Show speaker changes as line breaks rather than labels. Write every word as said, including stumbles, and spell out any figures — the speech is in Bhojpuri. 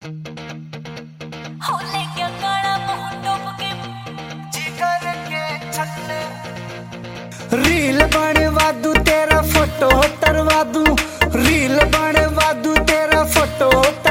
होले क्या काला मुंह डूब के जिगर के छल्ले
रील बनवा दूं तेरा फोटो तरवा दूं रील बनवा दूं तेरा फोटो